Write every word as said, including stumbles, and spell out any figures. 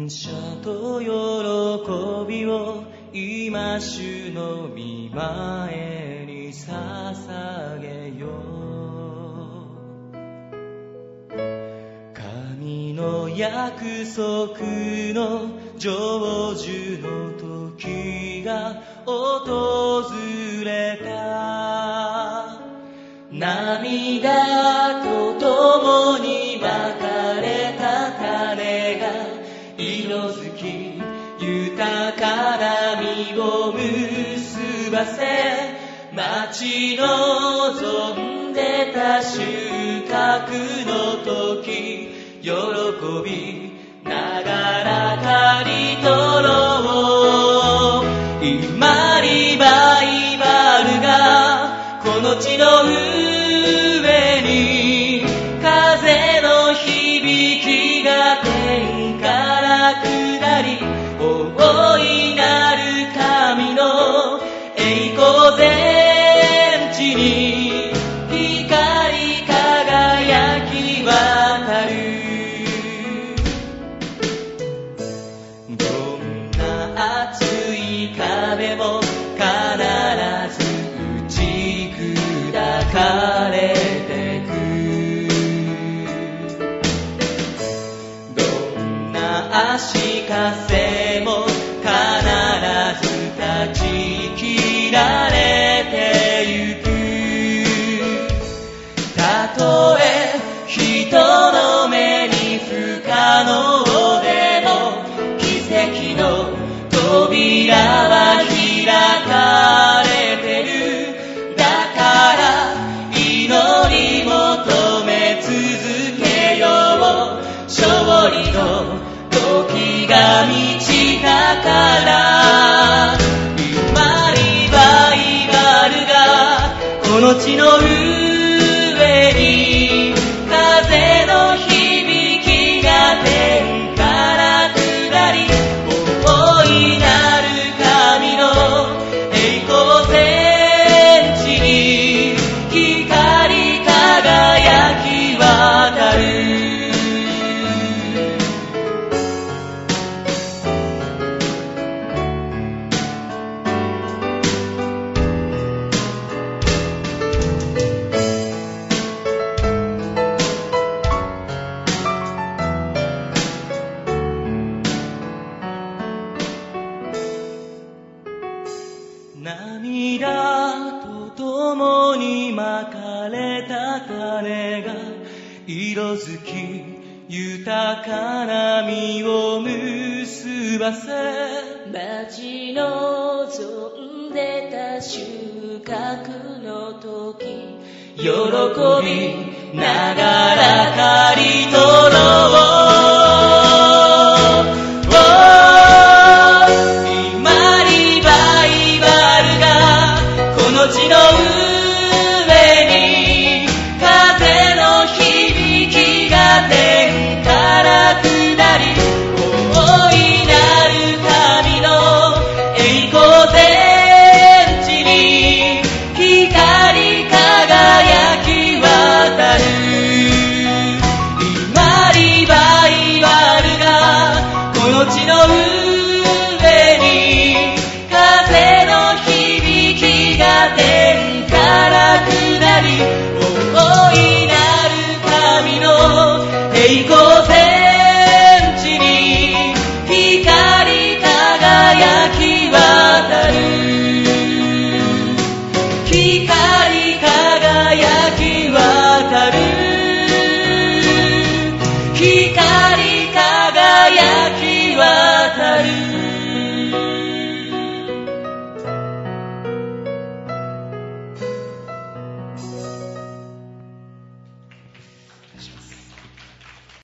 感謝と喜びを今主の御前に捧げよう。神の約束の成就の時が訪れた。涙と共にまかれた種が色づき豊かな実を結ばせ、待ち望んでた収穫の時、喜びながら刈り取ろう。今リバイバルがこの地の上に、風の響きが天から下り、大いなる神の栄光全地に光り輝き渡る。どんな熱い壁も必ず打ち砕かれてく。どんな足かせも必ず断ち切られてゆく。たとえ人の目に不可能でも、奇跡の扉は開かれてる。だから祈り求め続けよう。勝利の時が満ちたから。今リバイバルがこの地の上に、風の響きが天から下り、大いなる神の栄光全地に光り輝き渡る。涙と共にまかれた種が色づき豊かな実を結ばせ、待ち望んでた収穫の時、喜びながら刈り取ろう。